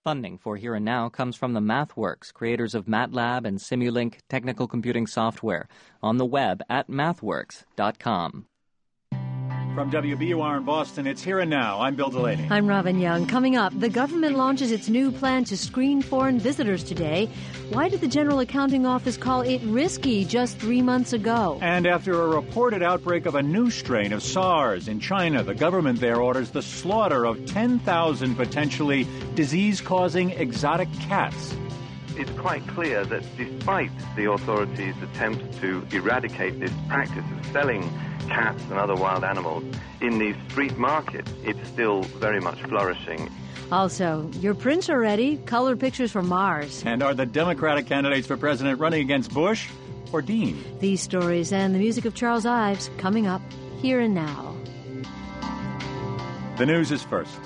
Funding for Here and Now comes from the MathWorks, creators of MATLAB and Simulink technical computing software, on the web at mathworks.com. From WBUR in Boston, it's Here and Now. I'm Bill Delaney. I'm Robin Young. Coming up, the government launches its new plan to screen foreign visitors today. Why did the General Accounting Office call it risky just 3 months ago? And after a reported outbreak of a new strain of SARS in China, the government there orders the slaughter of 10,000 potentially disease-causing exotic cats. It's quite clear that despite the authorities' attempts to eradicate this practice of selling cats and other wild animals in these street markets, it's still very much flourishing. Also, your prints are ready. Colored pictures from Mars. And are the Democratic candidates for president running against Bush or Dean? These stories and the music of Charles Ives coming up Here and Now. The news is first.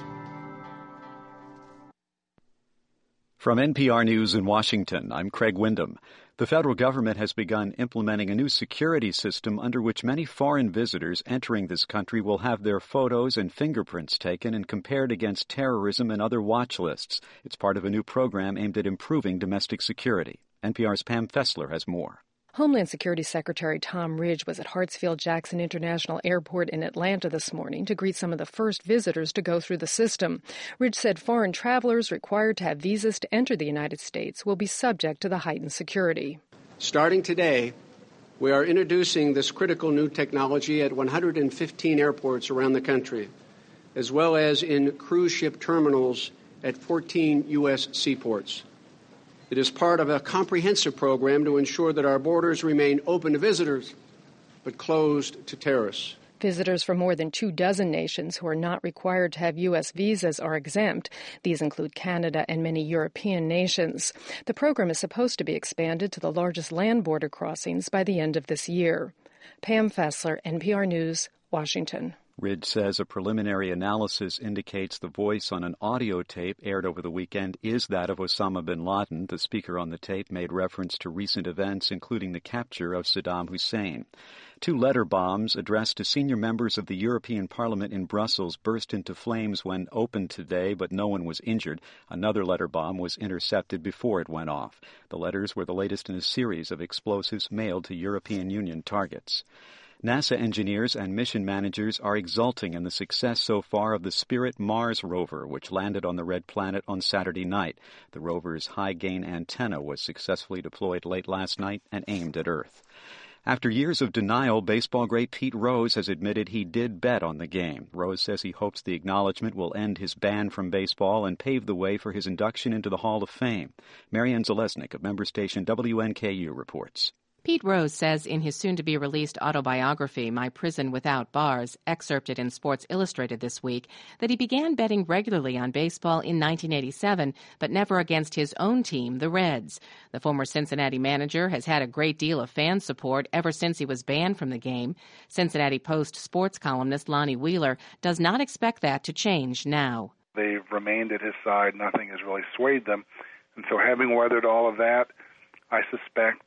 From NPR News in Washington, I'm Craig Windham. The federal government has begun implementing a new security system under which many foreign visitors entering this country will have their photos and fingerprints taken and compared against terrorism and other watch lists. It's part of a new program aimed at improving domestic security. NPR's Pam Fessler has more. Homeland Security Secretary Tom Ridge was at Hartsfield-Jackson International Airport in Atlanta this morning to greet some of the first visitors to go through the system. Ridge said foreign travelers required to have visas to enter the United States will be subject to the heightened security. Starting today, we are introducing this critical new technology at 115 airports around the country, as well as in cruise ship terminals at 14 U.S. seaports. It is part of a comprehensive program to ensure that our borders remain open to visitors, but closed to terrorists. Visitors from more than 24 nations who are not required to have U.S. visas are exempt. These include Canada and many European nations. The program is supposed to be expanded to the largest land border crossings by the end of this year. Pam Fessler, NPR News, Washington. Ridge says a preliminary analysis indicates the voice on an audio tape aired over the weekend is that of Osama bin Laden. The speaker on the tape made reference to recent events, including the capture of Saddam Hussein. 2 letter bombs addressed to senior members of the European Parliament in Brussels burst into flames when opened today, but no one was injured. Another letter bomb was intercepted before it went off. The letters were the latest in a series of explosives mailed to European Union targets. NASA engineers and mission managers are exulting in the success so far of the Spirit Mars rover, which landed on the red planet on Saturday night. The rover's high-gain antenna was successfully deployed late last night and aimed at Earth. After years of denial, baseball great Pete Rose has admitted he did bet on the game. Rose says he hopes the acknowledgement will end his ban from baseball and pave the way for his induction into the Hall of Fame. Marianne Zalesnik of member station WNKU reports. Pete Rose says in his soon-to-be-released autobiography, My Prison Without Bars, excerpted in Sports Illustrated this week, that he began betting regularly on baseball in 1987, but never against his own team, the Reds. The former Cincinnati manager has had a great deal of fan support ever since he was banned from the game. Cincinnati Post sports columnist Lonnie Wheeler does not expect that to change now. They've remained at his side. Nothing has really swayed them. And so having weathered all of that, I suspect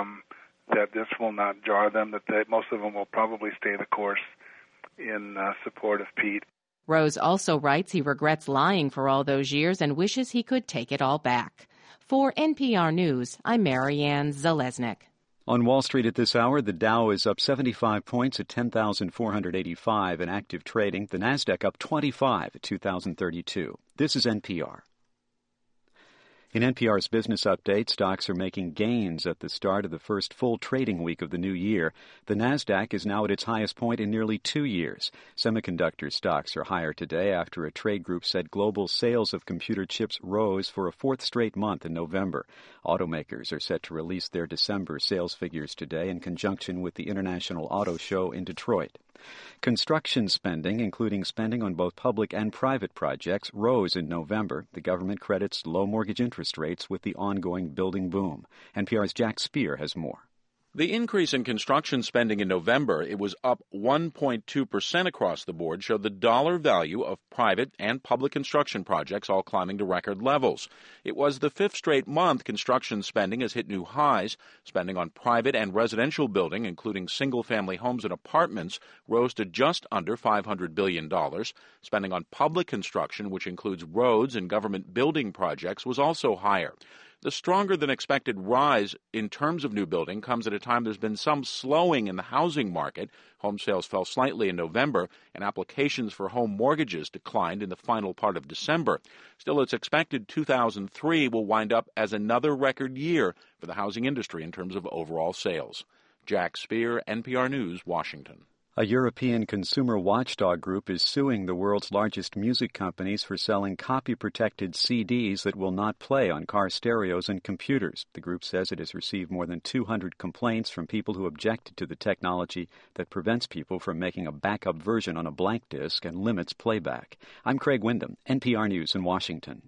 that this will not jar them, that most of them will probably stay the course in support of Pete. Rose also writes he regrets lying for all those years and wishes he could take it all back. For NPR News, I'm Marianne Zalesnik. On Wall Street at this hour, the Dow is up 75 points at 10,485 in active trading. The Nasdaq up 25 at 2,032. This is NPR. In NPR's Business Update, stocks are making gains at the start of the first full trading week of the new year. The Nasdaq is now at its highest point in nearly 2 years. Semiconductor stocks are higher today after a trade group said global sales of computer chips rose for a 4th straight month in November. Automakers are set to release their December sales figures today in conjunction with the International Auto Show in Detroit. Construction spending, including spending on both public and private projects, rose in November. The government credits low mortgage interest rates with the ongoing building boom. NPR's Jack Speer has more. The increase in construction spending in November, it was up 1.2% across the board, showed the dollar value of private and public construction projects all climbing to record levels. It was the fifth straight month construction spending has hit new highs. Spending on private and residential building, including single-family homes and apartments, rose to just under $500 billion. Spending on public construction, which includes roads and government building projects, was also higher. The stronger-than-expected rise in terms of new building comes at a time there's been some slowing in the housing market. Home sales fell slightly in November, and applications for home mortgages declined in the final part of December. Still, it's expected 2003 will wind up as another record year for the housing industry in terms of overall sales. Jack Speer, NPR News, Washington. A European consumer watchdog group is suing the world's largest music companies for selling copy-protected CDs that will not play on car stereos and computers. The group says it has received more than 200 complaints from people who objected to the technology that prevents people from making a backup version on a blank disc and limits playback. I'm Craig Windham, NPR News in Washington.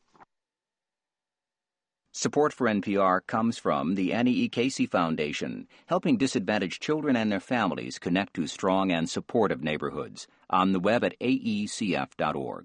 Support for NPR comes from the Annie E. Casey Foundation, helping disadvantaged children and their families connect to strong and supportive neighborhoods. On the web at aecf.org.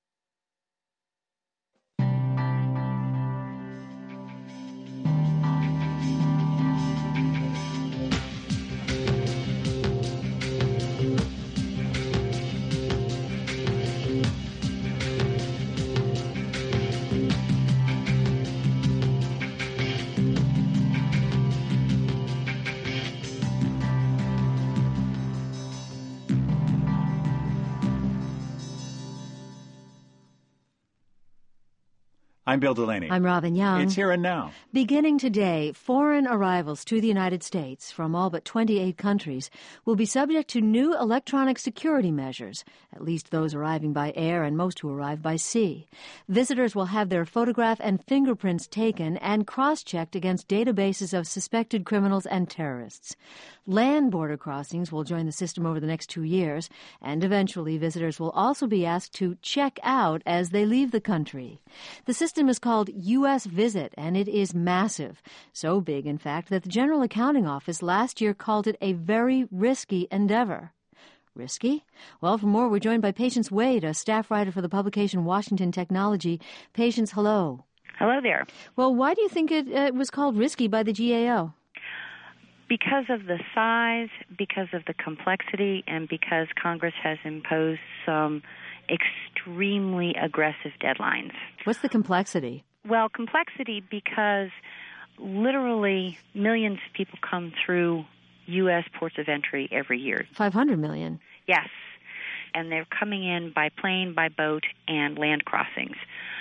I'm Bill Delaney. I'm Robin Young. It's Here and Now. Beginning today, foreign arrivals to the United States from all but 28 countries will be subject to new electronic security measures, at least those arriving by air and most who arrive by sea. Visitors will have their photograph and fingerprints taken and cross-checked against databases of suspected criminals and terrorists. Land border crossings will join the system over the next 2 years, and eventually visitors will also be asked to check out as they leave the country. The system is called U.S. Visit, and it is massive. So big, in fact, that the General Accounting Office last year called it a very risky endeavor. Risky? Well, for more, we're joined by Patience Wade, a staff writer for the publication Washington Technology. Patience, hello. Hello there. Well, why do you think it was called risky by the GAO? Because of the size, because of the complexity, and because Congress has imposed some extremely aggressive deadlines. What's the complexity? Well, complexity because literally millions of people come through U.S. ports of entry every year. 500 million? Yes. And they're coming in by plane, by boat, and land crossings.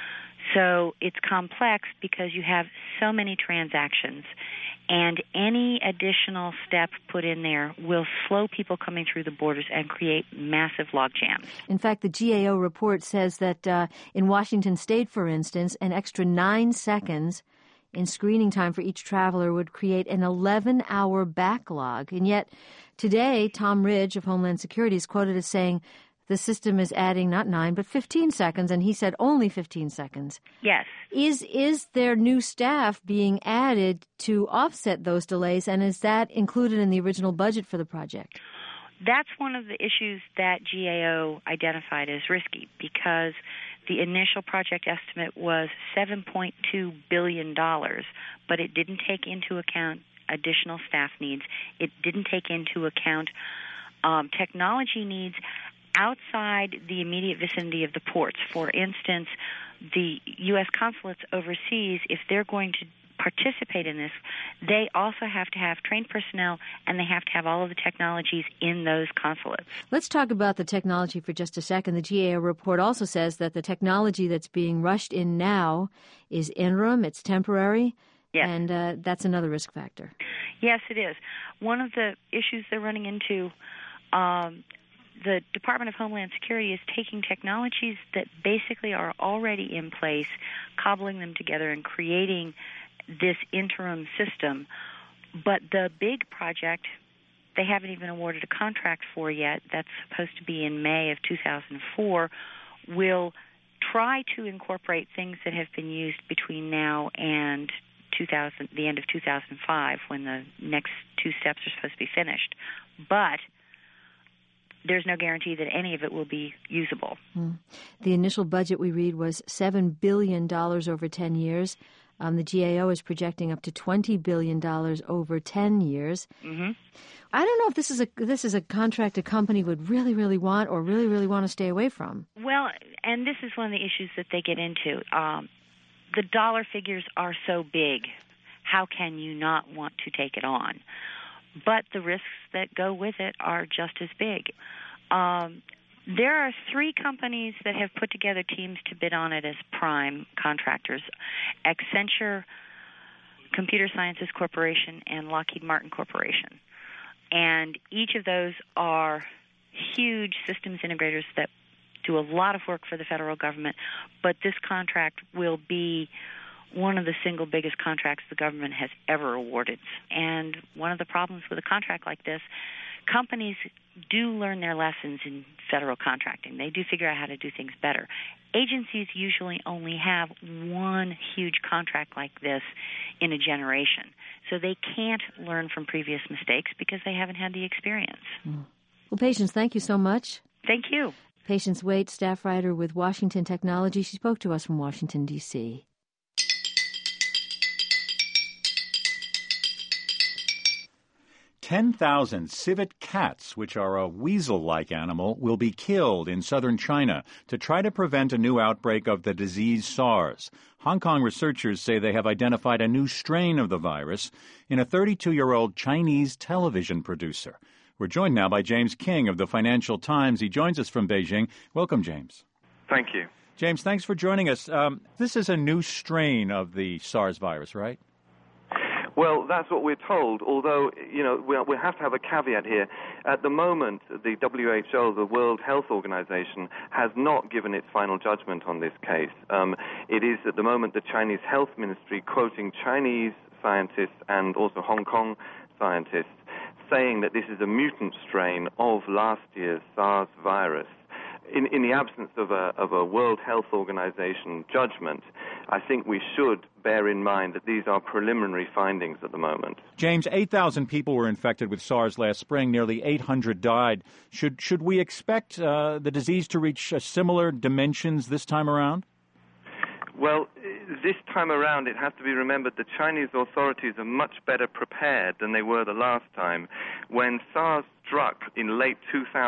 So it's complex because you have so many transactions, and any additional step put in there will slow people coming through the borders and create massive log jams. In fact, the GAO report says that in Washington State, for instance, an extra 9 seconds in screening time for each traveler would create an 11-hour backlog. And yet today, Tom Ridge of Homeland Security is quoted as saying the system is adding not 9, but 15 seconds, and he said only 15 seconds. Yes. Is there new staff being added to offset those delays, and is that included in the original budget for the project? That's one of the issues that GAO identified as risky, because the initial project estimate was $7.2 billion, but it didn't take into account additional staff needs. It didn't take into account technology needs outside the immediate vicinity of the ports. For instance, the U.S. consulates overseas, if they're going to participate in this, they also have to have trained personnel, and they have to have all of the technologies in those consulates. Let's talk about the technology for just a second. The GAO report also says that the technology that's being rushed in now is interim, it's temporary, yes. And that's another risk factor. Yes, it is. One of the issues they're running into, the Department of Homeland Security is taking technologies that basically are already in place, cobbling them together and creating this interim system. But the big project, they haven't even awarded a contract for yet. That's supposed to be in May of 2004, will try to incorporate things that have been used between now and the end of 2005, when the next two steps are supposed to be finished. But there's no guarantee that any of it will be usable. The initial budget we read was $7 billion over 10 years. The GAO is projecting up to $20 billion over 10 years. Mm-hmm. I don't know if this is a contract a company would really, really want or really, really want to stay away from. Well, and this is one of the issues that they get into. The dollar figures are so big. How can you not want to take it on? But the risks that go with it are just as big. There are three companies that have put together teams to bid on it as prime contractors: Accenture, Computer Sciences Corporation, and Lockheed Martin Corporation. And each of those are huge systems integrators that do a lot of work for the federal government, but this contract will be one of the single biggest contracts the government has ever awarded. And one of the problems with a contract like this, companies do learn their lessons in federal contracting. They do figure out how to do things better. Agencies usually only have one huge contract like this in a generation. So they can't learn from previous mistakes because they haven't had the experience. Well, Patience, thank you so much. Thank you. Patience Waite, staff writer with Washington Technology. She spoke to us from Washington, D.C. "10,000 civet cats, which are a weasel-like animal, will be killed in southern China to try to prevent a new outbreak of the disease SARS. Hong Kong researchers say they have identified a new strain of the virus in a 32-year-old Chinese television producer. We're joined now by James King of the Financial Times. He joins us from Beijing. Welcome, James. Thank you. James, thanks for joining us. This is a new strain of the SARS virus, right? Well, that's what we're told, although, we have to have a caveat here. At the moment, the WHO, the World Health Organization, has not given its final judgment on this case. It is, at the moment, the Chinese Health Ministry quoting Chinese scientists and also Hong Kong scientists saying that this is a mutant strain of last year's SARS virus. In the absence of a World Health Organization judgment, I think we should bear in mind that these are preliminary findings at the moment. James, 8,000 people were infected with SARS last spring. Nearly 800 died. Should we expect the disease to reach similar dimensions this time around? Well, this time around, it has to be remembered the Chinese authorities are much better prepared than they were the last time. When SARS struck in late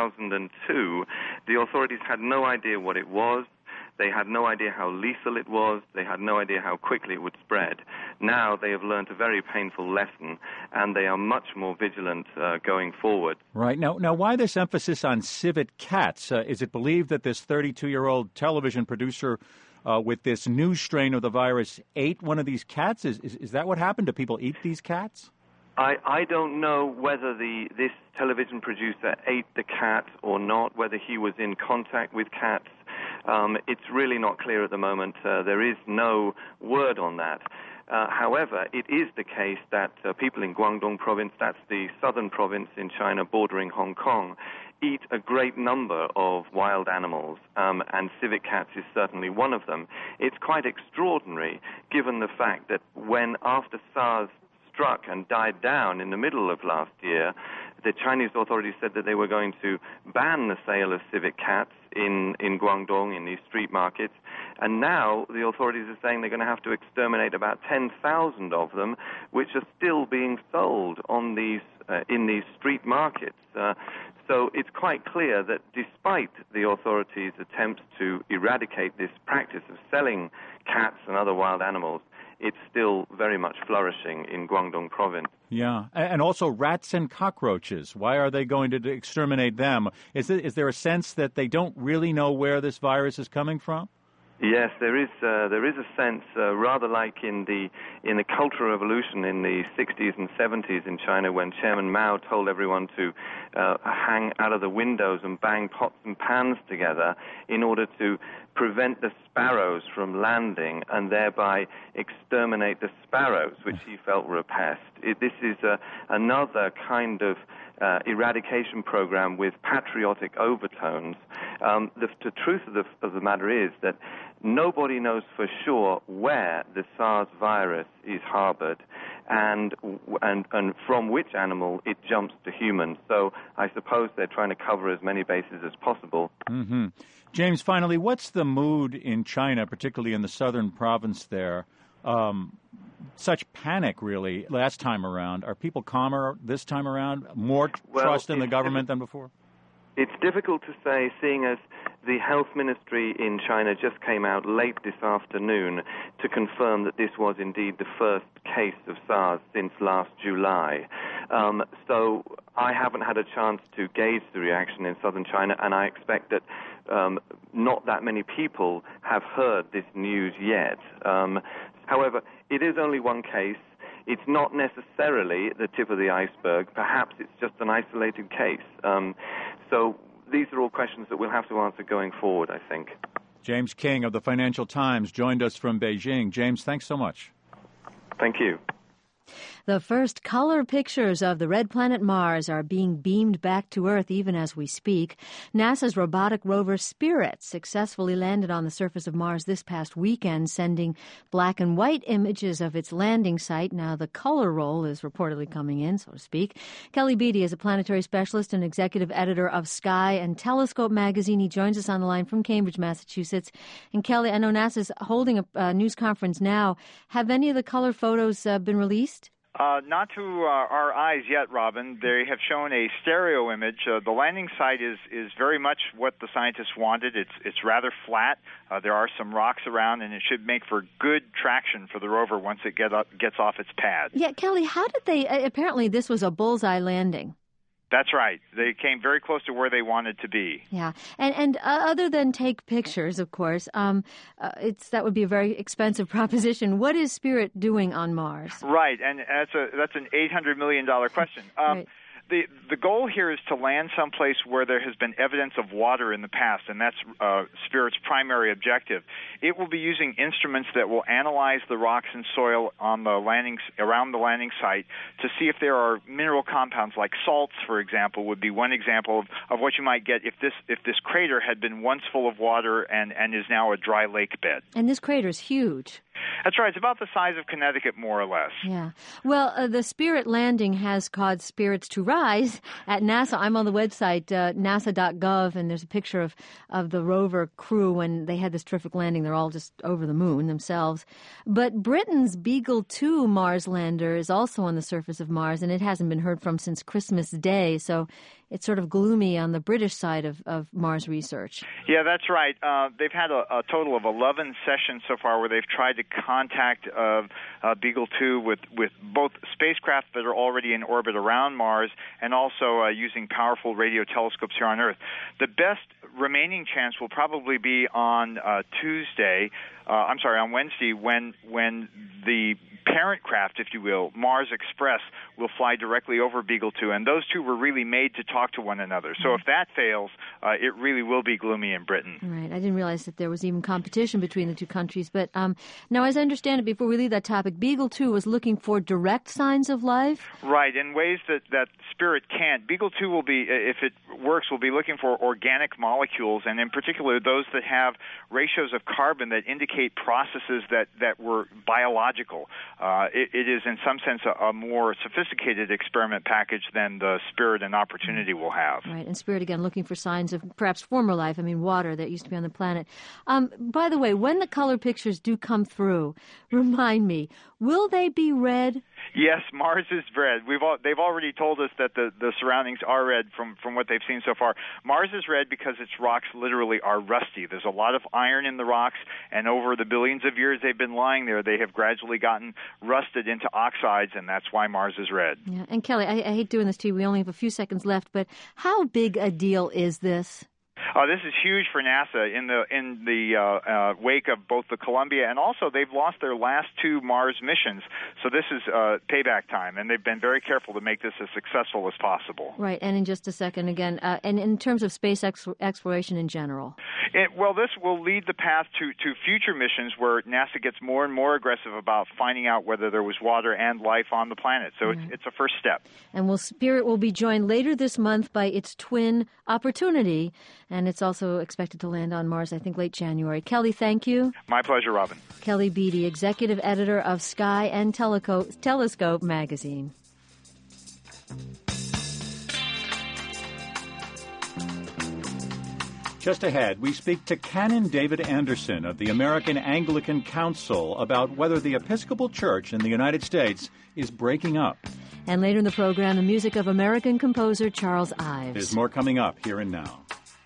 2002, the authorities had no idea what it was. They had no idea how lethal it was. They had no idea how quickly it would spread. Now they have learned a very painful lesson, and they are much more vigilant going forward. Right. Now, why this emphasis on civet cats? Is it believed that this 32-year-old television producer with this new strain of the virus ate one of these cats? Is that what happened? Do people eat these cats? I don't know whether this television producer ate the cat or not, whether he was in contact with cats. It's really not clear at the moment. There is no word on that. However, it is the case that people in Guangdong province, that's the southern province in China bordering Hong Kong, eat a great number of wild animals, and civet cats is certainly one of them. It's quite extraordinary, given the fact that when after SARS struck and died down in the middle of last year, the Chinese authorities said that they were going to ban the sale of civet cats in Guangdong, in these street markets. And now the authorities are saying they're going to have to exterminate about 10,000 of them, which are still being sold on these in these street markets. So it's quite clear that despite the authorities' attempts to eradicate this practice of selling cats and other wild animals, it's still very much flourishing in Guangdong province. Yeah, and also rats and cockroaches. Why are they going to exterminate them? Is there a sense that they don't really know where this virus is coming from? Yes, there is a sense, rather like in the Cultural Revolution in the 60s and 70s in China, when Chairman Mao told everyone to hang out of the windows and bang pots and pans together in order to prevent the sparrows from landing and thereby exterminate the sparrows, which he felt were a pest. This is another kind of eradication program with patriotic overtones. The truth of the matter is that nobody knows for sure where the SARS virus is harbored and from which animal it jumps to humans. So I suppose they're trying to cover as many bases as possible. Mm-hmm. James, finally, what's the mood in China, particularly in the southern province there? Such panic, really, last time around. Are people calmer this time around? More trust in the government than before? It's difficult to say, seeing as the health ministry in China just came out late this afternoon to confirm that this was indeed the first case of SARS since last July. So I haven't had a chance to gauge the reaction in southern China, and I expect that not that many people have heard this news yet. However, it is only one case. It's not necessarily the tip of the iceberg. Perhaps it's just an isolated case. So these are all questions that we'll have to answer going forward, I think. James King of the Financial Times joined us from Beijing. James, thanks so much. Thank you. The first color pictures of the red planet Mars are being beamed back to Earth even as we speak. NASA's robotic rover Spirit successfully landed on the surface of Mars this past weekend, sending black and white images of its landing site. Now the color roll is reportedly coming in, so to speak. Kelly Beatty is a planetary specialist and executive editor of Sky and Telescope magazine. He joins us on the line from Cambridge, Massachusetts. And Kelly, I know NASA's holding a news conference now. Have any of the color photos been released? Not to our eyes yet, Robin. They have shown a stereo image. The landing site is very much what the scientists wanted. It's rather flat. There are some rocks around, and it should make for good traction for the rover once it gets off its pad. Yeah, Kelly, how did they? Apparently, this was a bullseye landing. That's right. They came very close to where they wanted to be. Yeah, and other than take pictures, of course, that would be a very expensive proposition. What is Spirit doing on Mars? Right, and that's an $800 million question. Right. The goal here is to land someplace where there has been evidence of water in the past, and that's Spirit's primary objective. It will be using instruments that will analyze the rocks and soil on the around the landing site to see if there are mineral compounds like salts, for example, would be one example of what you might get if this crater had been once full of water and is now a dry lake bed. And this crater is huge. That's right. It's about the size of Connecticut, more or less. Yeah. Well, the Spirit landing has caused spirits to rise at NASA. I'm on the website, nasa.gov, and there's a picture of the rover crew when they had this terrific landing. They're all just over the moon themselves. But Britain's Beagle 2 Mars lander is also on the surface of Mars, and it hasn't been heard from since Christmas Day. So it's sort of gloomy on the British side of Mars research. Yeah, that's right. They've had a total of 11 sessions so far where they've tried to contact Beagle 2 with both spacecraft that are already in orbit around Mars and also using powerful radio telescopes here on Earth. The best remaining chance will probably be on Wednesday when the parent craft, if you will, Mars Express, will fly directly over Beagle 2, and those two were really made to talk to one another. So if that fails, it really will be gloomy in Britain. Right. I didn't realize that there was even competition between the two countries. But now, as I understand it, before we leave that topic, Beagle 2 was looking for direct signs of life? Right, in ways that Spirit can't. Beagle 2 will be, if it works, will be looking for organic molecules, and in particular those that have ratios of carbon that indicate processes that were biological. It is, in some sense, a more sophisticated experiment package than the Spirit and Opportunity will have. Right, and Spirit, again, looking for signs of perhaps former life, water that used to be on the planet. By the way, when the color pictures do come through, remind me, will they be red? Yes, Mars is red. They've already told us that the surroundings are red from what they've seen so far. Mars is red because its rocks literally are rusty. There's a lot of iron in the rocks, and over the billions of years they've been lying there, they have gradually gotten rusted into oxides, and that's why Mars is red. Yeah. And Kelly, I hate doing this to you. We only have a few seconds left, but how big a deal is this? This is huge for NASA in the wake of both the Columbia and also they've lost their last 2 Mars missions. So this is payback time, and they've been very careful to make this as successful as possible. Right, and in just a second again, and in terms of space exploration in general. Well, this will lead the path to future missions where NASA gets more and more aggressive about finding out whether there was water and life on the planet. So it's a first step. And Spirit will be joined later this month by its twin Opportunity, and it's also expected to land on Mars, I think, late January. Kelly, thank you. My pleasure, Robin. Kelly Beatty, executive editor of Sky and Telescope magazine. Just ahead, we speak to Canon David Anderson of the American Anglican Council about whether the Episcopal Church in the United States is breaking up. And later in the program, the music of American composer Charles Ives. There's more coming up here and now.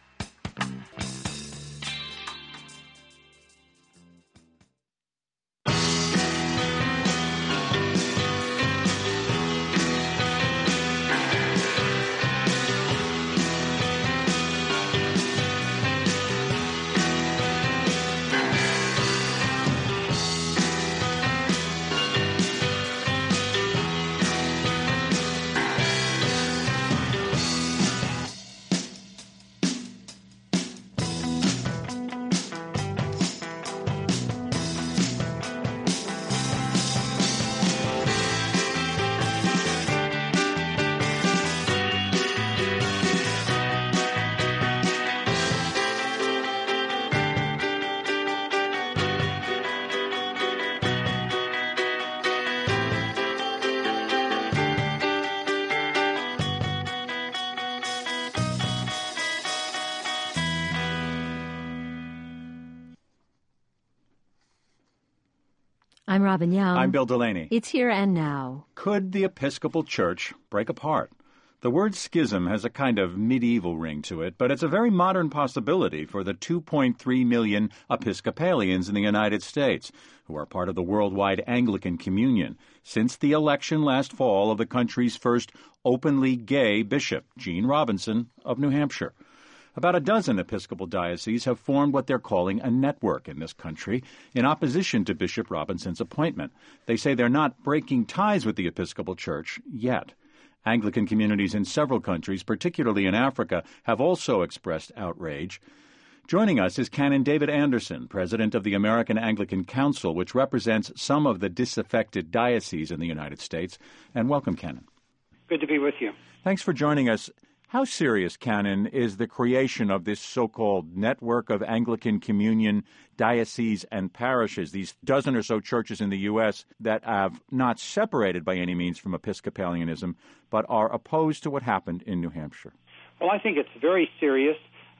I'm Robin Young. I'm Bill Delaney. It's Here and Now. Could the Episcopal Church break apart? The word schism has a kind of medieval ring to it, but it's a very modern possibility for the 2.3 million Episcopalians in the United States, who are part of the worldwide Anglican Communion, since the election last fall of the country's first openly gay bishop, Gene Robinson of New Hampshire. About a dozen Episcopal dioceses have formed what they're calling a network in this country in opposition to Bishop Robinson's appointment. They say they're not breaking ties with the Episcopal Church yet. Anglican communities in several countries, particularly in Africa, have also expressed outrage. Joining us is Canon David Anderson, president of the American Anglican Council, which represents some of the disaffected dioceses in the United States. And welcome, Canon. Good to be with you. Thanks for joining us. How serious, Canon, is the creation of this so-called network of Anglican Communion dioceses and parishes, these dozen or so churches in the U.S. that have not separated by any means from Episcopalianism, but are opposed to what happened in New Hampshire? Well, I think it's very serious.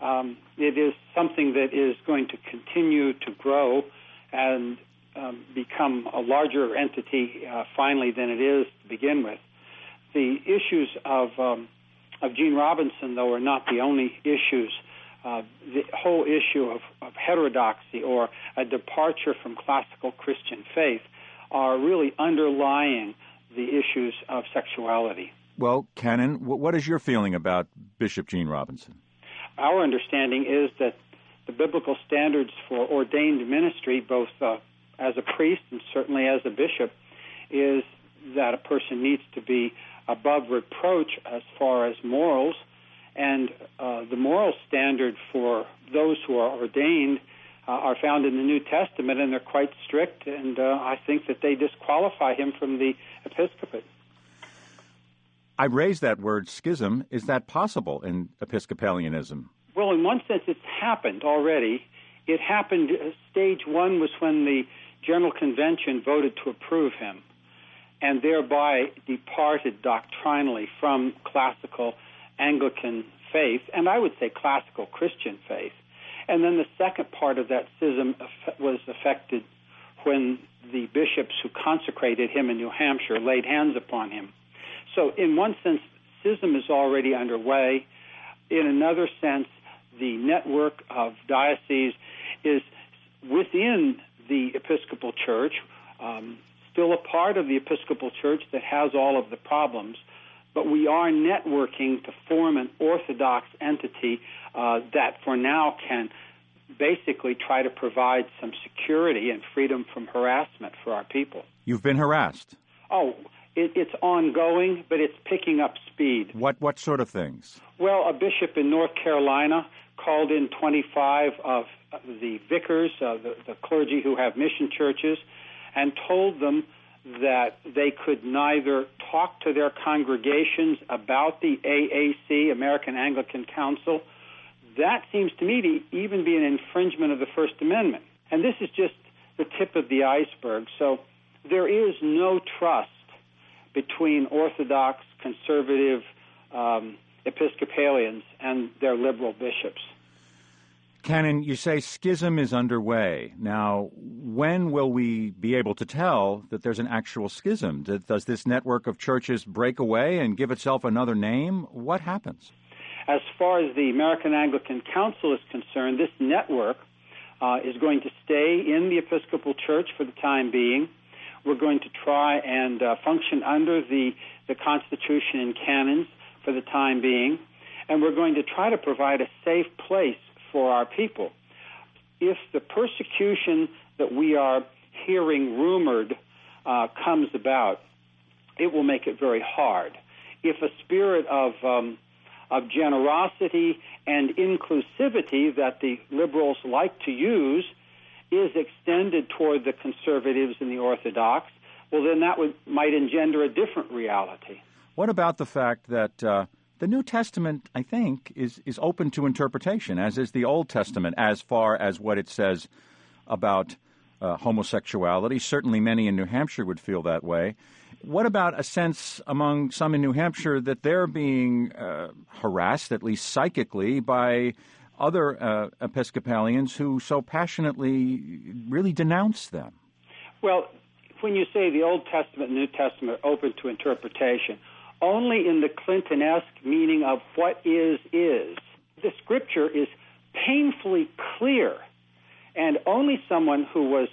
It is something that is going to continue to grow and become a larger entity finally than it is to begin with. The issues of Gene Robinson, though, are not the only issues. The whole issue of heterodoxy or a departure from classical Christian faith are really underlying the issues of sexuality. Well, Canon, what is your feeling about Bishop Gene Robinson? Our understanding is that the biblical standards for ordained ministry, both as a priest and certainly as a bishop, is that a person needs to be above reproach as far as morals, and the moral standard for those who are ordained are found in the New Testament, and they're quite strict, and I think that they disqualify him from the episcopate. I raised that word schism. Is that possible in Episcopalianism? Well, in one sense, it's happened already. It happened, stage one was when the General Convention voted to approve him, and thereby departed doctrinally from classical Anglican faith, and I would say classical Christian faith. And then the second part of that schism was affected when the bishops who consecrated him in New Hampshire laid hands upon him. So in one sense, schism is already underway. In another sense, the network of dioceses is within the Episcopal Church, still a part of the Episcopal Church that has all of the problems, but we are networking to form an orthodox entity that for now can basically try to provide some security and freedom from harassment for our people. You've been harassed? Oh, it's ongoing, but it's picking up speed. What sort of things? Well, a bishop in North Carolina called in 25 of the vicars, the clergy who have mission churches, and told them that they could neither talk to their congregations about the AAC, American Anglican Council. That seems to me to even be an infringement of the First Amendment. And this is just the tip of the iceberg. So there is no trust between Orthodox, conservative Episcopalians and their liberal bishops. Canon, you say schism is underway. Now, when will we be able to tell that there's an actual schism? Does this network of churches break away and give itself another name? What happens? As far as the American Anglican Council is concerned, this network is going to stay in the Episcopal Church for the time being. We're going to try and function under the Constitution and canons for the time being, and we're going to try to provide a safe place for our people. If the persecution that we are hearing rumored comes about, it will make it very hard. If a spirit of generosity and inclusivity that the liberals like to use is extended toward the conservatives and the Orthodox, well, then that might engender a different reality. What about the fact that the New Testament, I think, is open to interpretation, as is the Old Testament, as far as what it says about homosexuality? Certainly many in New Hampshire would feel that way. What about a sense among some in New Hampshire that they're being harassed, at least psychically, by other Episcopalians who so passionately really denounce them? Well, when you say the Old Testament and New Testament are open to interpretation, only in the Clinton-esque meaning of what is. The Scripture is painfully clear, and only someone who was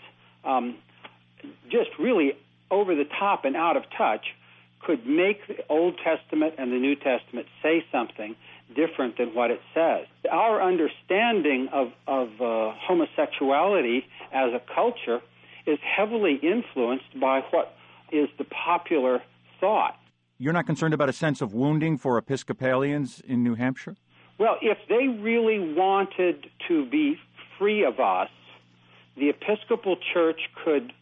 just really over the top and out of touch could make the Old Testament and the New Testament say something different than what it says. Our understanding of homosexuality as a culture is heavily influenced by what is the popular thought. You're not concerned about a sense of wounding for Episcopalians in New Hampshire? Well, if they really wanted to be free of us, the Episcopal Church could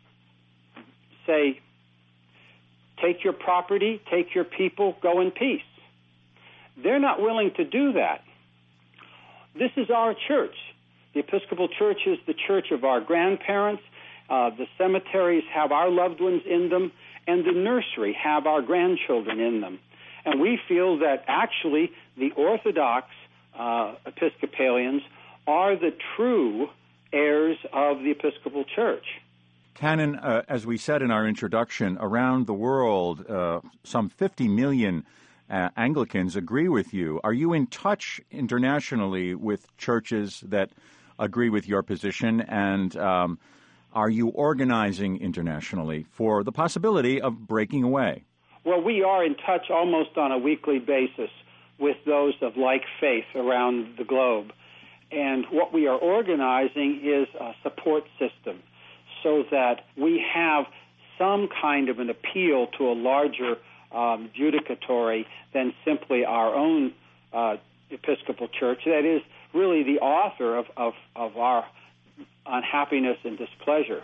say, take your property, take your people, go in peace. They're not willing to do that. This is our church. The Episcopal Church is the church of our grandparents. The cemeteries have our loved ones in them, and the nursery have our grandchildren in them. And we feel that actually the Orthodox Episcopalians are the true heirs of the Episcopal Church. Canon, as we said in our introduction, around the world, some 50 million Anglicans agree with you. Are you in touch internationally with churches that agree with your position, and are you organizing internationally for the possibility of breaking away? Well, we are in touch almost on a weekly basis with those of like faith around the globe. And what we are organizing is a support system so that we have some kind of an appeal to a larger judicatory than simply our own Episcopal Church. That is really the author of our unhappiness and displeasure.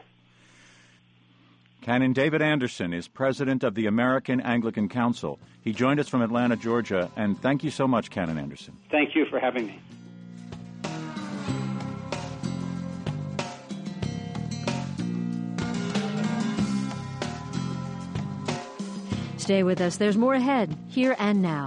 Canon David Anderson is president of the American Anglican Council. He joined us from Atlanta, Georgia, and thank you so much, Canon Anderson. Thank you for having me. Stay with us. There's more ahead, here and now.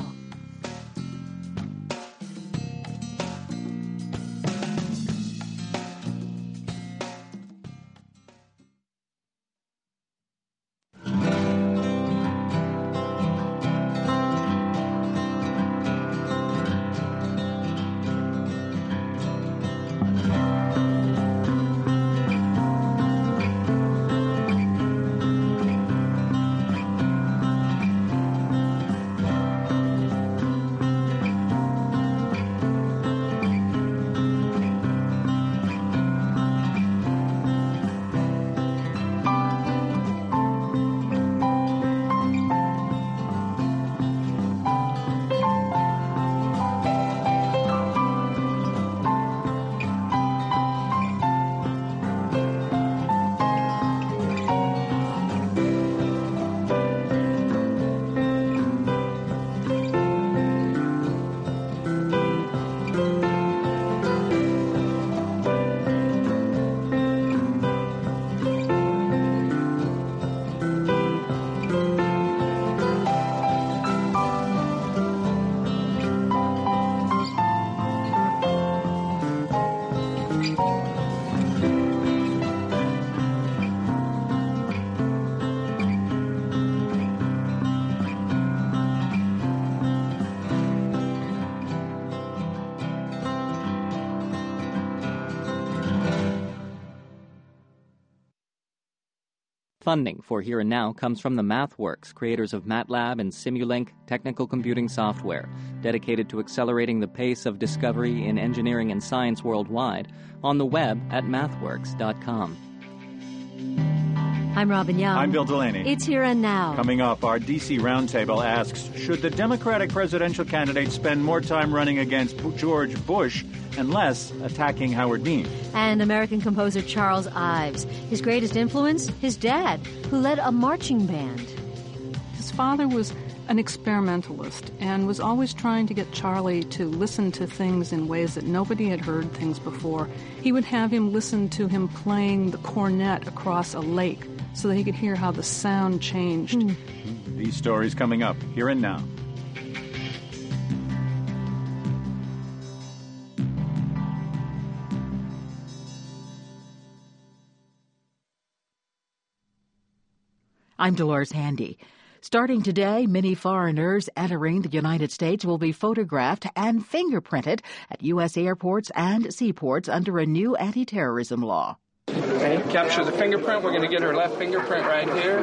Funding for Here and Now comes from the MathWorks, creators of MATLAB and Simulink technical computing software, dedicated to accelerating the pace of discovery in engineering and science worldwide, on the web at mathworks.com. I'm Robin Young. I'm Bill Delaney. It's Here and Now. Coming up, our D.C. Roundtable asks, should the Democratic presidential candidate spend more time running against George Bush and less attacking Howard Dean? And American composer Charles Ives. His greatest influence? His dad, who led a marching band. His father was an experimentalist and was always trying to get Charlie to listen to things in ways that nobody had heard things before. He would have him listen to him playing the cornet across a lake so that he could hear how the sound changed. These stories coming up Here and Now. I'm Dolores Handy. Starting today, many foreigners entering the United States will be photographed and fingerprinted at U.S. airports and seaports under a new anti-terrorism law. Okay, capture the fingerprint. We're going to get her left fingerprint right here.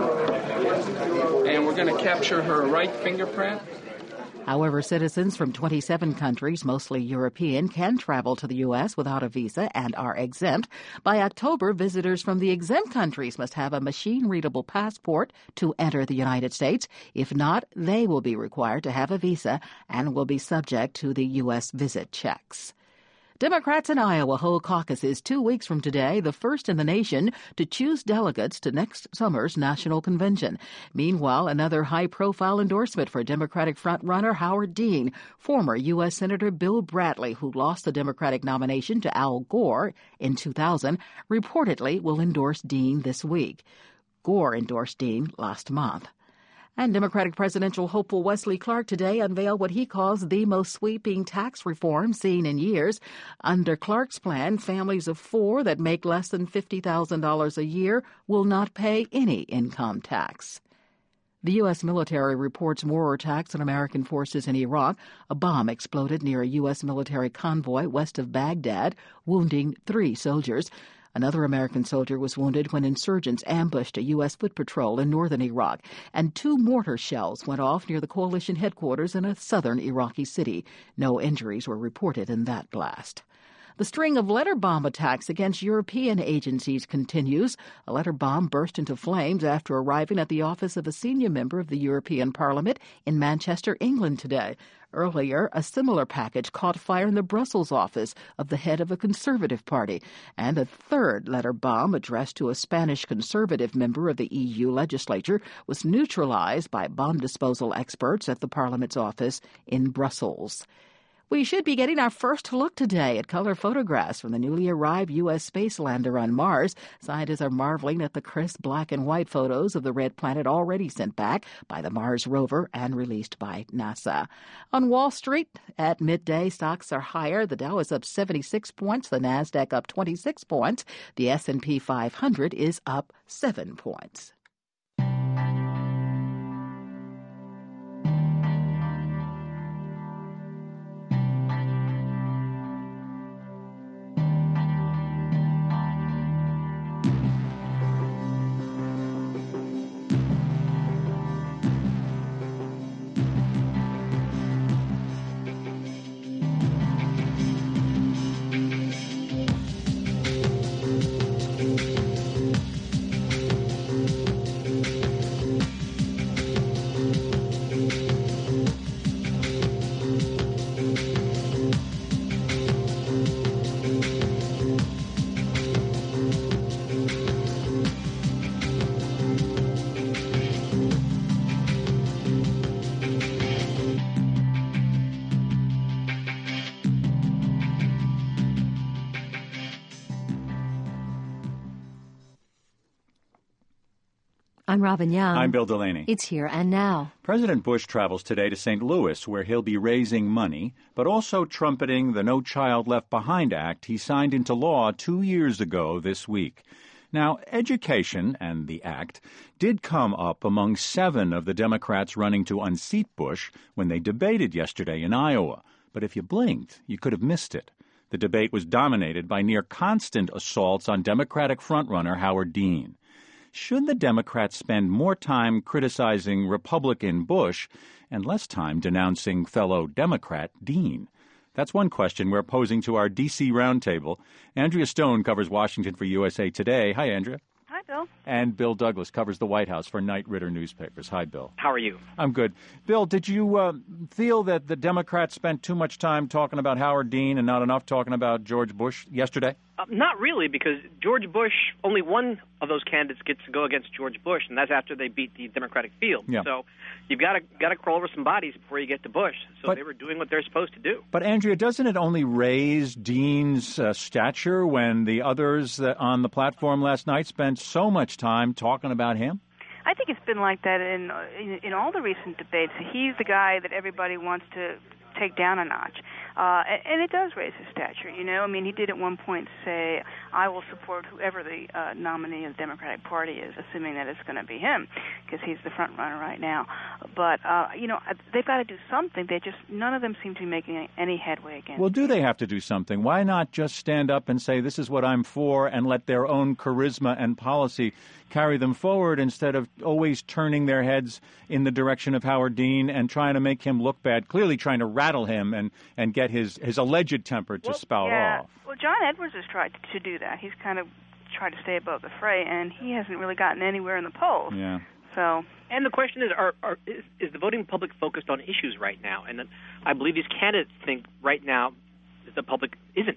And we're going to capture her right fingerprint. However, citizens from 27 countries, mostly European, can travel to the U.S. without a visa and are exempt. By October, visitors from the exempt countries must have a machine-readable passport to enter the United States. If not, they will be required to have a visa and will be subject to the U.S. visit checks. Democrats in Iowa hold caucuses 2 weeks from today, the first in the nation to choose delegates to next summer's national convention. Meanwhile, another high-profile endorsement for Democratic frontrunner Howard Dean, former U.S. Senator Bill Bradley, who lost the Democratic nomination to Al Gore in 2000, reportedly will endorse Dean this week. Gore endorsed Dean last month. And Democratic presidential hopeful Wesley Clark today unveiled what he calls the most sweeping tax reform seen in years. Under Clark's plan, families of four that make less than $50,000 a year will not pay any income tax. The U.S. military reports more attacks on American forces in Iraq. A bomb exploded near a U.S. military convoy west of Baghdad, wounding 3 soldiers. Another American soldier was wounded when insurgents ambushed a U.S. foot patrol in northern Iraq, and 2 mortar shells went off near the coalition headquarters in a southern Iraqi city. No injuries were reported in that blast. The string of letter bomb attacks against European agencies continues. A letter bomb burst into flames after arriving at the office of a senior member of the European Parliament in Manchester, England today. Earlier, a similar package caught fire in the Brussels office of the head of a Conservative party. And a third letter bomb addressed to a Spanish Conservative member of the EU legislature was neutralized by bomb disposal experts at the Parliament's office in Brussels. We should be getting our first look today at color photographs from the newly arrived U.S. space lander on Mars. Scientists are marveling at the crisp black and white photos of the red planet already sent back by the Mars rover and released by NASA. On Wall Street, at midday, stocks are higher. The Dow is up 76 points, the Nasdaq up 26 points. The S&P 500 is up 7 points. I'm Robin Young. I'm Bill Delaney. It's Here and Now. President Bush travels today to St. Louis, where he'll be raising money, but also trumpeting the No Child Left Behind Act he signed into law 2 years ago this week. Now, education and the act did come up among 7 of the Democrats running to unseat Bush when they debated yesterday in Iowa. But if you blinked, you could have missed it. The debate was dominated by near-constant assaults on Democratic frontrunner Howard Dean. Should the Democrats spend more time criticizing Republican Bush and less time denouncing fellow Democrat Dean? That's one question we're posing to our D.C. roundtable. Andrea Stone covers Washington for USA Today. Hi, Andrea. Hi, Bill. And Bill Douglas covers the White House for Knight Ridder Newspapers. Hi, Bill. How are you? I'm good. Bill, did you feel that the Democrats spent too much time talking about Howard Dean and not enough talking about George Bush yesterday? Not really, because George Bush, only one of those candidates gets to go against George Bush, and that's after they beat the Democratic field. Yeah. So you've got to crawl over some bodies before you get to Bush. So they were doing what they're supposed to do. But, Andrea, doesn't it only raise Dean's stature when the others on the platform last night spent so much time talking about him? I think it's been like that in all the recent debates. He's the guy that everybody wants to take down a notch. And it does raise his stature, you know. I mean, he did at one point say, I will support whoever the nominee of the Democratic Party is, assuming that it's going to be him, because he's the front runner right now. But, you know, they've got to do something. None of them seem to be making any headway against Well, do they have to do something? Why not just stand up and say, this is what I'm for, and let their own charisma and policy carry them forward instead of always turning their heads in the direction of Howard Dean and trying to make him look bad, clearly trying to rattle him and get his alleged temper to spout off? Well, John Edwards has tried to do that. He's kind of tried to stay above the fray, and he hasn't really gotten anywhere in the polls. Yeah. So, and the question is, is the voting public focused on issues right now? And I believe these candidates think right now that the public isn't.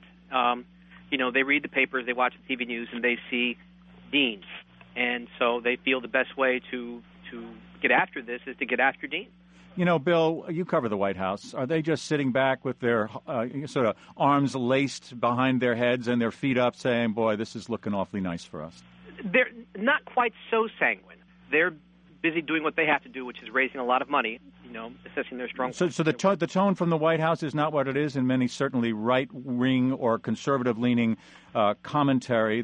You know, they read the papers, they watch the TV news, and they see Dean. And so they feel the best way to get after this is to get after Dean. You know, Bill, you cover the White House. Are they just sitting back with their sort of arms laced behind their heads and their feet up saying, boy, this is looking awfully nice for us? They're not quite so sanguine. They're busy doing what they have to do, which is raising a lot of money, you know, assessing their strong points. So the tone from the White House is not what it is in many certainly right-wing or conservative-leaning commentary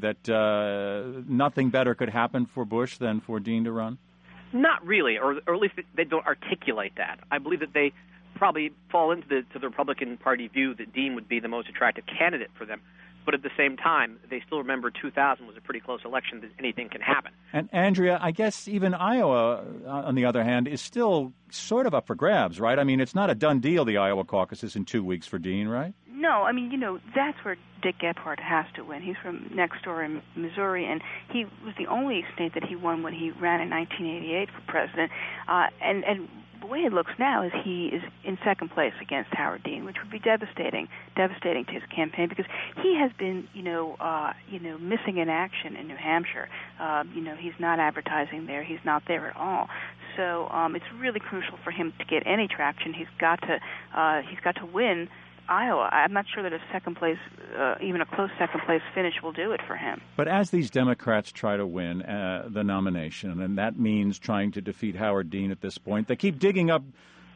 that nothing better could happen for Bush than for Dean to run? Not really, or at least they don't articulate that. I believe that they probably fall into the Republican Party view that Dean would be the most attractive candidate for them. But at the same time, they still remember 2000 was a pretty close election, that anything can happen. And, Andrea, I guess even Iowa, on the other hand, is still sort of up for grabs, right? I mean, it's not a done deal, the Iowa caucus is in 2 weeks for Dean, right? No, I mean, you know, that's where Dick Gephardt has to win. He's from next door in Missouri, and he was the only state that he won when he ran in 1988 for president. And the way it looks now is he is in second place against Howard Dean, which would be devastating to his campaign, because he has been, missing in action in New Hampshire. He's not advertising there. He's not there at all. So it's really crucial for him to get any traction. He's got to win Iowa. I'm not sure that a second place, even a close second place finish, will do it for him. But as these Democrats try to win the nomination, and that means trying to defeat Howard Dean at this point, they keep digging up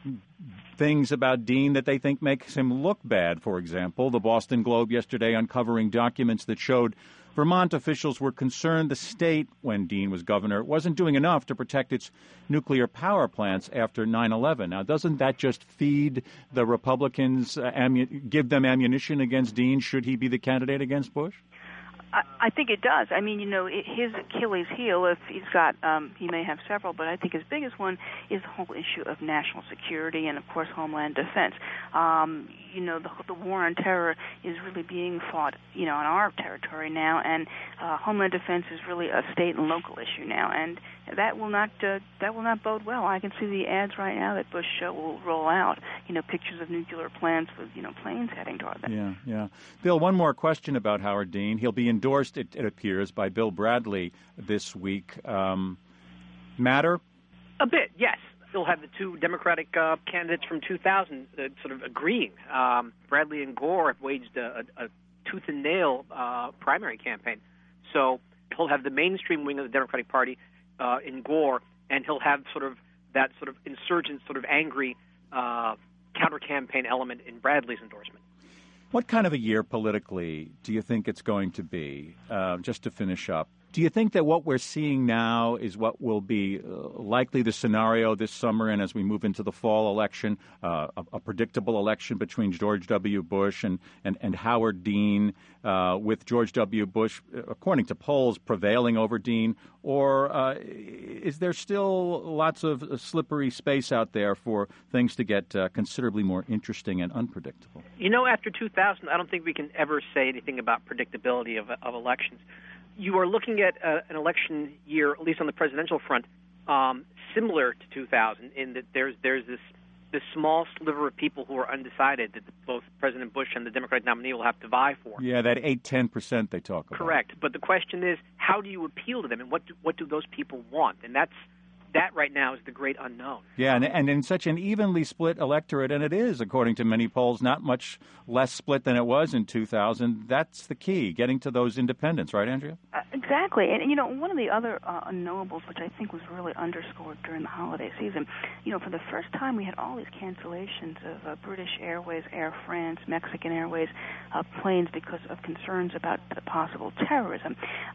things about Dean that they think makes him look bad. For example, the Boston Globe yesterday uncovering documents that showed Vermont officials were concerned the state, when Dean was governor, wasn't doing enough to protect its nuclear power plants after 9/11. Now, doesn't that just feed the Republicans, give them ammunition against Dean should he be the candidate against Bush? I think it does. I mean, his Achilles heel, if he's got, he may have several, but I think his biggest one is the whole issue of national security and, of course, homeland defense. The war on terror is really being fought, on our territory now, and homeland defense is really a state and local issue now, and that will not bode well. I can see the ads right now that Bush will roll out, pictures of nuclear plants with, planes heading toward them. Yeah. Bill, one more question about Howard Dean. He'll be endorsed, it appears, by Bill Bradley this week. Matter? A bit, yes. He'll have the two Democratic candidates from 2000 sort of agreeing. Bradley and Gore have waged a tooth and nail primary campaign. So he'll have the mainstream wing of the Democratic Party in Gore, and he'll have sort of that sort of insurgent, sort of angry counter-campaign element in Bradley's endorsement. What kind of a year politically do you think it's going to be, just to finish up, Do you think that what we're seeing now is what will be likely the scenario this summer and as we move into the fall election, a predictable election between George W. Bush and Howard Dean, with George W. Bush, according to polls, prevailing over Dean? Or is there still lots of slippery space out there for things to get considerably more interesting and unpredictable? After 2000, I don't think we can ever say anything about predictability of elections. You are looking at an election year, at least on the presidential front, similar to 2000, in that there's this small sliver of people who are undecided that both President Bush and the Democratic nominee will have to vie for. Yeah, that 8-10% they talk about. Correct. But the question is, how do you appeal to them, and what do those people want? And that right now is the great unknown. Yeah, and in such an evenly split electorate, and it is, according to many polls, not much less split than it was in 2000, that's the key, getting to those independents, right, Andrea? Exactly. And, one of the other unknowables, which I think was really underscored during the holiday season, for the first time we had all these cancellations of British Airways, Air France, Mexican Airways planes because of concerns about the possible terrorism.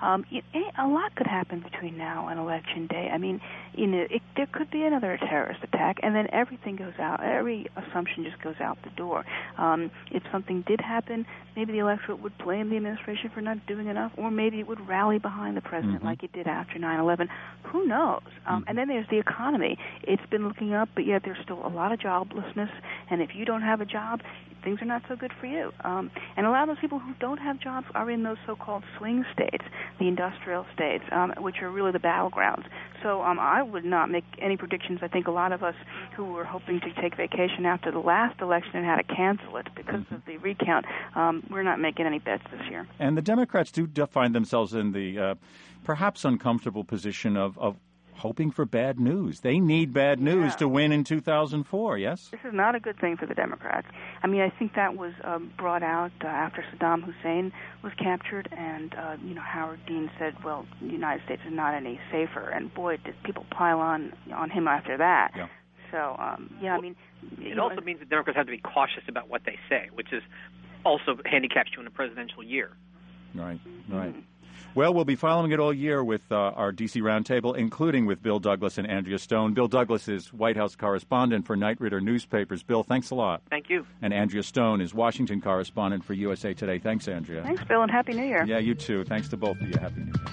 A lot could happen between now and Election Day. I mean, there could be another terrorist attack, and then everything goes out. Every assumption just goes out the door. If something did happen, maybe the electorate would blame the administration for not doing enough, or maybe it would rally behind the president like it did after 9/11. Who knows? And then there's the economy. It's been looking up, but yet there's still a lot of joblessness, and if you don't have a job, things are not so good for you. And a lot of those people who don't have jobs are in those so-called swing states, the industrial states, which are really the battlegrounds. So I would not make any predictions. I think a lot of us who were hoping to take vacation after the last election and had to cancel it because of the recount, we're not making any bets this year. And the Democrats do find themselves in the perhaps uncomfortable position of hoping for bad news. They need bad news to win in 2004, yes? This is not a good thing for the Democrats. I mean, I think that was brought out after Saddam Hussein was captured, and, Howard Dean said, well, the United States is not any safer, and boy, did people pile on him after that. Yeah. So, I mean... It also means that Democrats have to be cautious about what they say, which is also handicaps you in a presidential year. Right. Well, we'll be following it all year with our D.C. Roundtable, including with Bill Douglas and Andrea Stone. Bill Douglas is White House correspondent for Knight Ridder Newspapers. Bill, thanks a lot. Thank you. And Andrea Stone is Washington correspondent for USA Today. Thanks, Andrea. Thanks, Bill, and Happy New Year. Yeah, you too. Thanks to both of you. Happy New Year.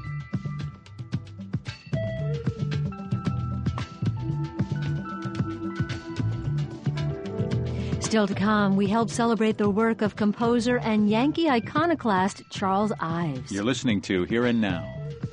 Still to come, we help celebrate the work of composer and Yankee iconoclast Charles Ives. You're listening to Here and Now.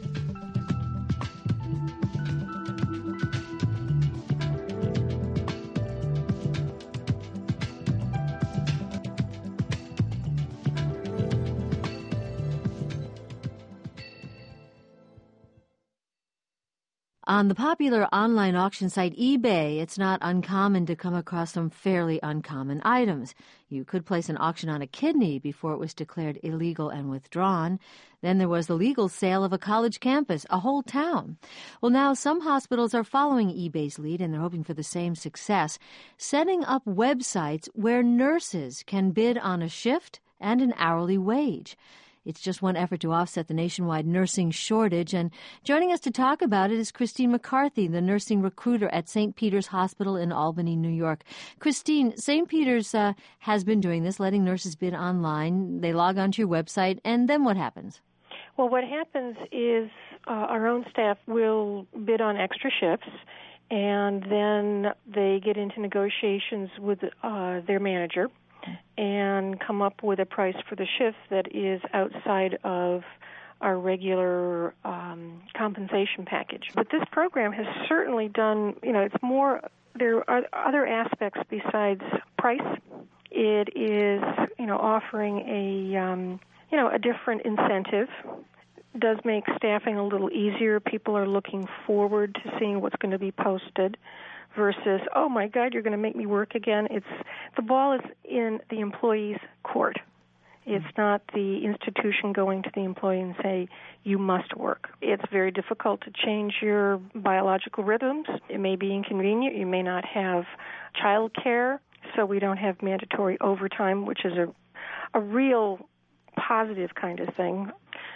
On the popular online auction site eBay, it's not uncommon to come across some fairly uncommon items. You could place an auction on a kidney before it was declared illegal and withdrawn. Then there was the legal sale of a college campus, a whole town. Well, now some hospitals are following eBay's lead, and they're hoping for the same success, setting up websites where nurses can bid on a shift and an hourly wage. It's just one effort to offset the nationwide nursing shortage. And joining us to talk about it is Christine McCarthy, the nursing recruiter at St. Peter's Hospital in Albany, New York. Christine, St. Peter's has been doing this, letting nurses bid online. They log onto your website, and then what happens? Well, what happens is our own staff will bid on extra shifts, and then they get into negotiations with their manager and come up with a price for the shift that is outside of our regular compensation package. But this program has certainly done, it's more, there are other aspects besides price. It is, offering a different incentive. It does make staffing a little easier. People are looking forward to seeing what's going to be posted versus, oh my God, you're going to make me work again. The ball is in the employee's court. It's not the institution going to the employee and say, you must work. It's very difficult to change your biological rhythms. It may be inconvenient. You may not have child care, so we don't have mandatory overtime, which is a real positive kind of thing.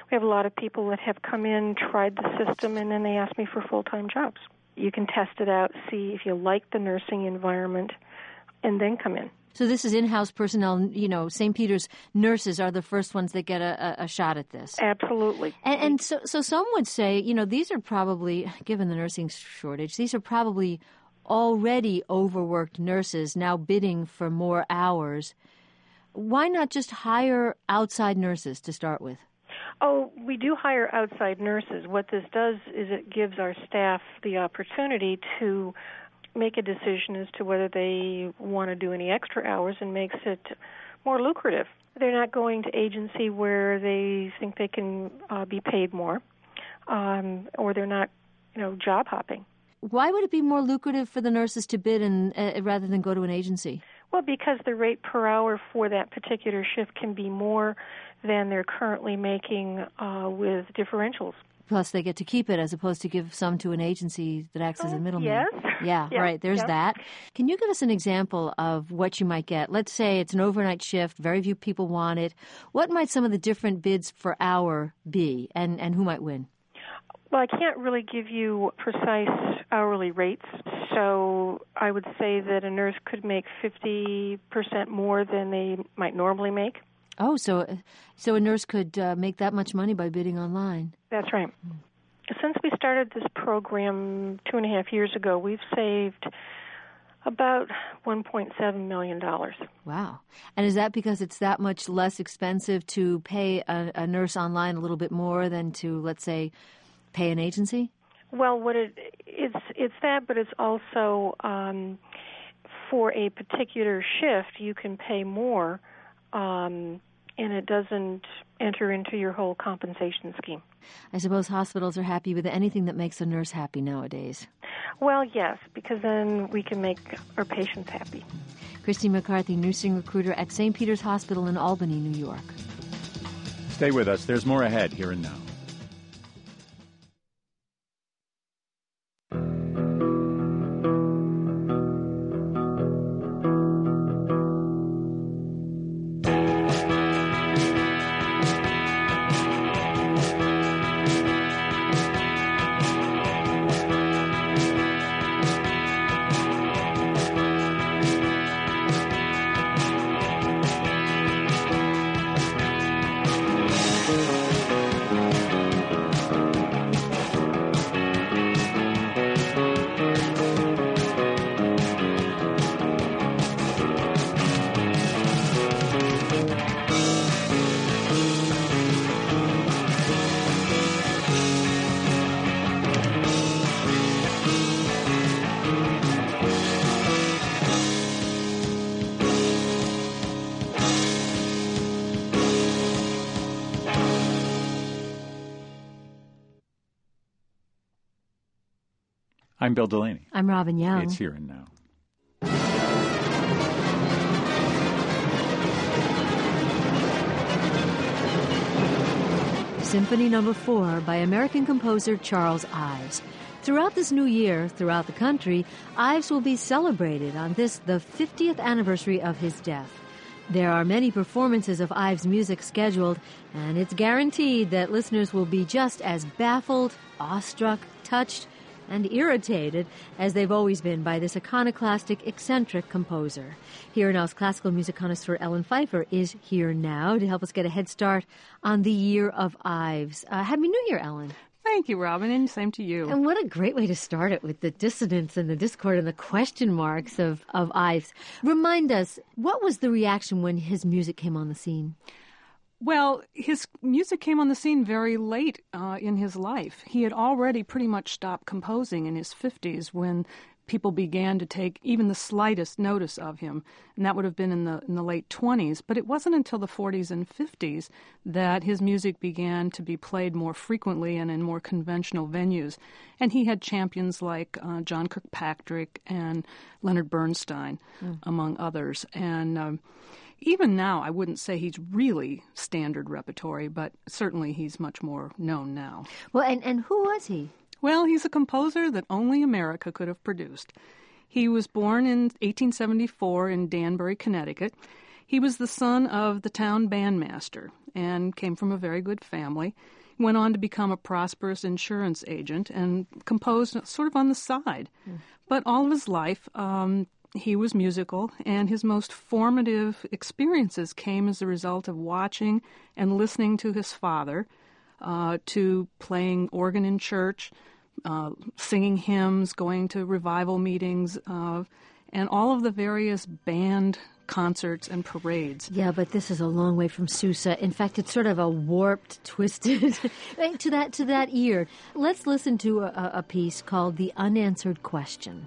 We have a lot of people that have come in, tried the system, and then they ask me for full-time jobs. You can test it out, see if you like the nursing environment, and then come in. So this is in-house personnel. St. Peter's nurses are the first ones that get a shot at this. Absolutely. And so some would say, these are probably, given the nursing shortage, these are probably already overworked nurses now bidding for more hours. Why not just hire outside nurses to start with? Oh, we do hire outside nurses. What this does is it gives our staff the opportunity to make a decision as to whether they want to do any extra hours, and makes it more lucrative. They're not going to agency where they think they can be paid more, or they're not, job hopping. Why would it be more lucrative for the nurses to bid rather than go to an agency? Well, because the rate per hour for that particular shift can be more than they're currently making with differentials. Plus, they get to keep it as opposed to give some to an agency that acts as a middleman. Yes. Yeah, right. There's that. Can you give us an example of what you might get? Let's say it's an overnight shift. Very few people want it. What might some of the different bids per hour be, and who might win? Well, I can't really give you precise hourly rates, so I would say that a nurse could make 50% more than they might normally make. Oh, so a nurse could make that much money by bidding online. That's right. Since we started this program 2.5 years ago, we've saved about $1.7 million. Wow. And is that because it's that much less expensive to pay a nurse online a little bit more than to, let's say, pay an agency? Well, it's that, but it's also for a particular shift, you can pay more, and it doesn't enter into your whole compensation scheme. I suppose hospitals are happy with anything that makes a nurse happy nowadays. Well, yes, because then we can make our patients happy. Christine McCarthy, nursing recruiter at St. Peter's Hospital in Albany, New York. Stay with us. There's more ahead here and now. I'm Bill Delaney. I'm Robin Young. It's Here and Now. Symphony No. 4 by American composer Charles Ives. Throughout this new year, throughout the country, Ives will be celebrated on this, the 50th anniversary of his death. There are many performances of Ives' music scheduled, and it's guaranteed that listeners will be just as baffled, awestruck, touched, and irritated as they've always been by this iconoclastic, eccentric composer. Here Now's classical music connoisseur Ellen Pfeiffer is here now to help us get a head start on the year of Ives. Happy New Year, Ellen. Thank you, Robin, and same to you. And what a great way to start it with the dissonance and the discord and the question marks of Ives. Remind us, what was the reaction when his music came on the scene? Well, his music came on the scene very late in his life. He had already pretty much stopped composing in his 50s when people began to take even the slightest notice of him, and that would have been in the late 20s. But it wasn't until the 40s and 50s that his music began to be played more frequently and in more conventional venues. And he had champions like John Kirkpatrick and Leonard Bernstein, among others. And even now, I wouldn't say he's really standard repertory, but certainly he's much more known now. Well, and who was he? Well, he's a composer that only America could have produced. He was born in 1874 in Danbury, Connecticut. He was the son of the town bandmaster and came from a very good family. went on to become a prosperous insurance agent and composed sort of on the side. But all of his life, he was musical, and his most formative experiences came as a result of watching and listening to his father, to playing organ in church, singing hymns, going to revival meetings, and all of the various band concerts and parades. Yeah, but this is a long way from Sousa. In fact, it's sort of a warped, twisted to that ear. Let's listen to a piece called "The Unanswered Question."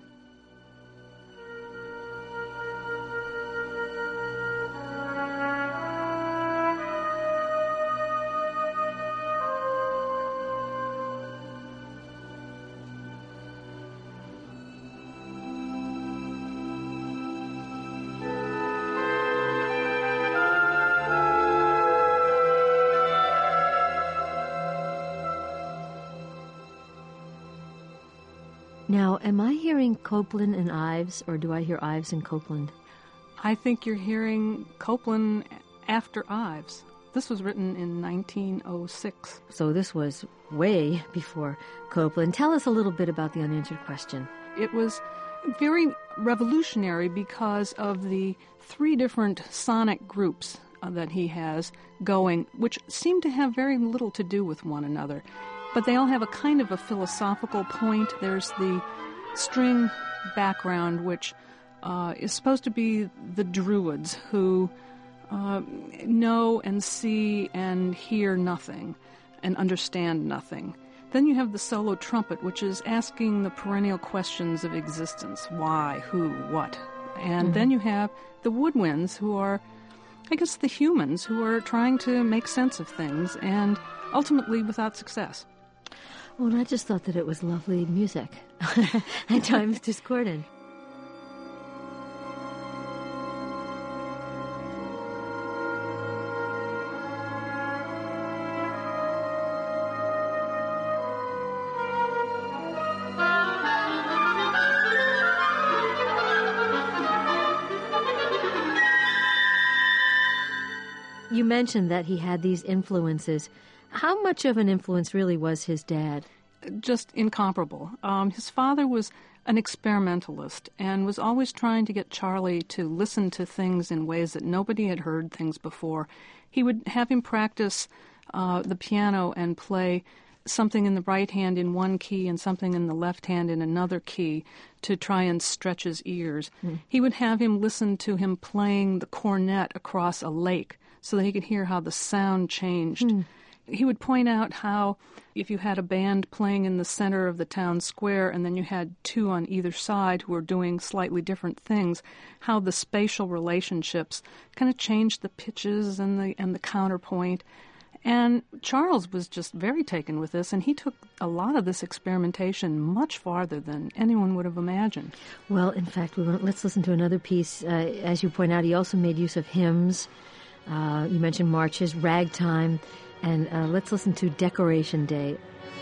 Now, am I hearing Copland and Ives, or do I hear Ives and Copland? I think you're hearing Copland after Ives. This was written in 1906. So this was way before Copland. Tell us a little bit about The Unanswered Question. It was very revolutionary because of the three different sonic groups that he has going, which seem to have very little to do with one another. But they all have a kind of a philosophical point. There's the string background, which is supposed to be the Druids who know and see and hear nothing and understand nothing. Then you have the solo trumpet, which is asking the perennial questions of existence: why, who, what. And then you have the woodwinds, who are, I guess, the humans who are trying to make sense of things, and ultimately without success. Well, and I just thought that it was lovely music. At times discordant. You mentioned that he had these influences. How much of an influence really was his dad? Just incomparable. His father was an experimentalist and was always trying to get Charlie to listen to things in ways that nobody had heard things before. He would have him practice the piano and play something in the right hand in one key and something in the left hand in another key to try and stretch his ears. He would have him listen to him playing the cornet across a lake so that he could hear how the sound changed. He would point out how if you had a band playing in the center of the town square and then you had two on either side who were doing slightly different things, how the spatial relationships kind of changed the pitches and the counterpoint. And Charles was just very taken with this, and he took a lot of this experimentation much farther than anyone would have imagined. Well, in fact, let's listen to another piece. As you point out, he also made use of hymns. You mentioned marches, ragtime, and let's listen to Decoration Day.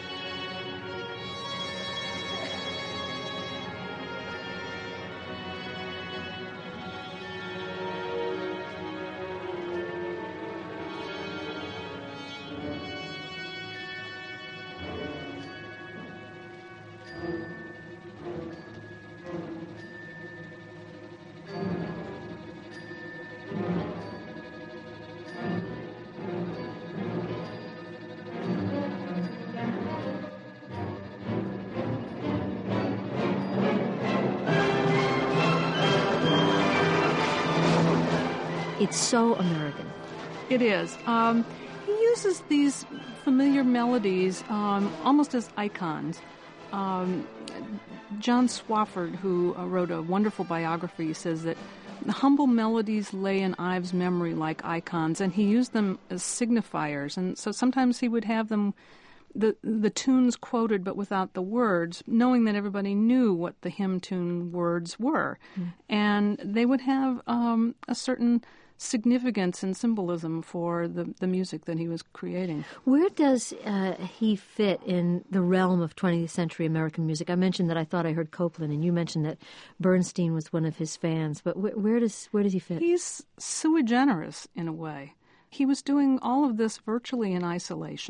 It's so American. It is. He uses these familiar melodies almost as icons. John Swafford, who wrote a wonderful biography, says that the humble melodies lay in Ives' memory like icons, and he used them as signifiers. And so sometimes he would have them, the tunes quoted but without the words, knowing that everybody knew what the hymn tune words were. And they would have a certain significance and symbolism for the music that he was creating. Where does he fit in the realm of 20th century American music? I mentioned that I thought I heard Copland, and you mentioned that Bernstein was one of his fans. But where does he fit? He's sui generis in a way. He was doing all of this virtually in isolation,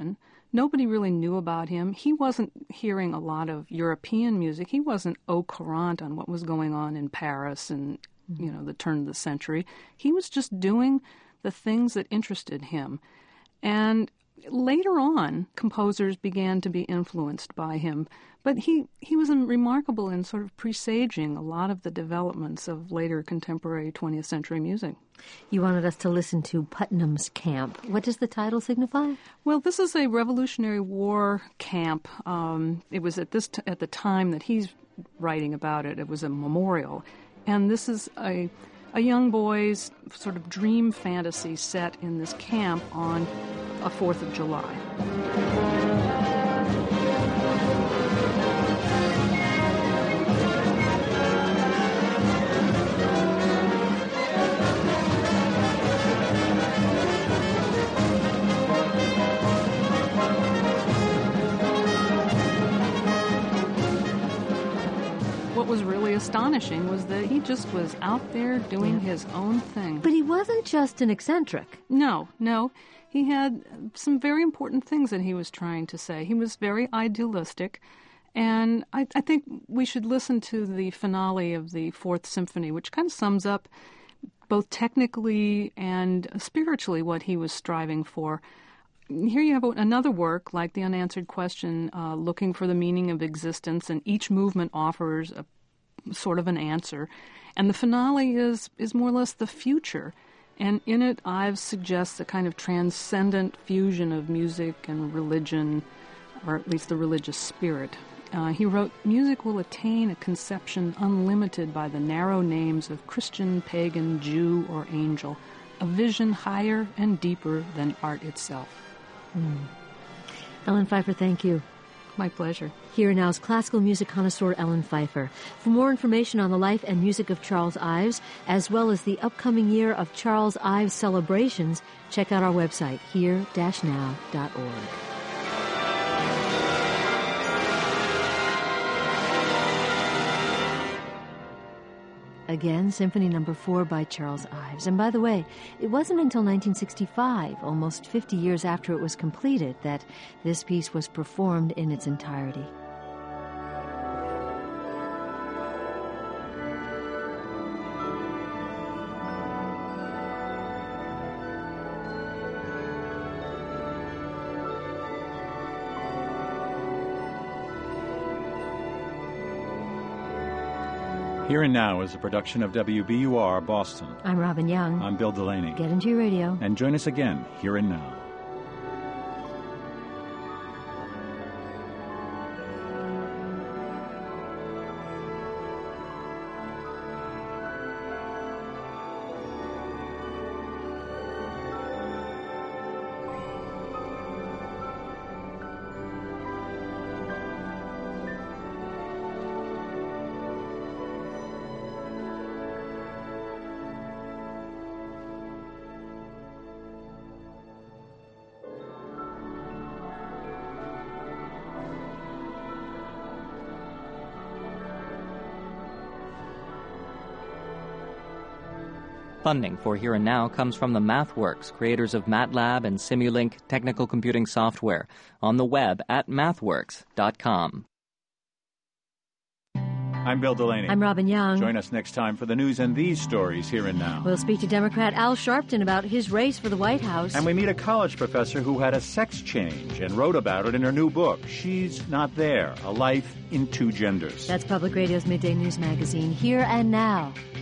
Nobody really knew about him. He wasn't hearing a lot of European music. He wasn't au courant on what was going on in Paris and, the turn of the century. He was just doing the things that interested him. And later on, composers began to be influenced by him. But he was remarkable in sort of presaging a lot of the developments of later contemporary 20th century music. You wanted us to listen to Putnam's Camp. What does the title signify? Well, this is a Revolutionary War camp. It was at the time that he's writing about it. It was a memorial. And this is a young boy's sort of dream fantasy set in this camp on a 4th of July. What was really astonishing was that he just was out there doing his own thing. But he wasn't just an eccentric. No. He had some very important things that he was trying to say. He was very idealistic. And I think we should listen to the finale of the Fourth Symphony, which kind of sums up both technically and spiritually what he was striving for. Here you have another work like The Unanswered Question, looking for the meaning of existence, and each movement offers a sort of an answer. And the finale is more or less the future. And in it, Ives suggests a kind of transcendent fusion of music and religion, or at least the religious spirit. He wrote, "Music will attain a conception unlimited by the narrow names of Christian, pagan, Jew, or angel, a vision higher and deeper than art itself." Ellen Pfeiffer, thank you. My pleasure. Here now's classical music connoisseur Ellen Pfeiffer. For more information on the life and music of Charles Ives, as well as the upcoming year of Charles Ives celebrations, check out our website, here-now.org. Again, Symphony No. 4 by Charles Ives. And by the way, it wasn't until 1965, almost 50 years after it was completed, that this piece was performed in its entirety. Here and Now is a production of WBUR Boston. I'm Robin Young. I'm Bill Delaney. Get into your radio. And join us again, Here and Now. Funding for Here and Now comes from the MathWorks, creators of MATLAB and Simulink technical computing software, on the web at mathworks.com. I'm Bill Delaney. I'm Robin Young. Join us next time for the news and these stories Here and Now. We'll speak to Democrat Al Sharpton about his race for the White House. And we meet a college professor who had a sex change and wrote about it in her new book, She's Not There, A Life in Two Genders. That's Public Radio's Midday News Magazine, Here and Now.